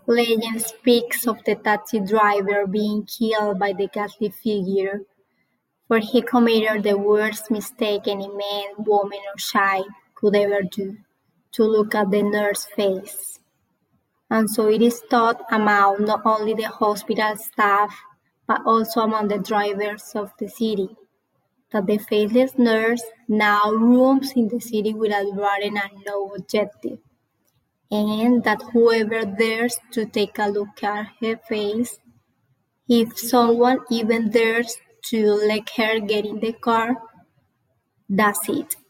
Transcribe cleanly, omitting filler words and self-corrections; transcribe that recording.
Legend speaks of the taxi driver being killed by the ghastly figure, for he committed the worst mistake any man, woman, or child could ever do, to look at the nurse's face. And so it is thought among not only the hospital staff, but also among the drivers of the city, that the faceless nurse now roams in the city without burden and no objective, and that whoever dares to take a look at her face, if someone even dares to let her get in the car, that's it.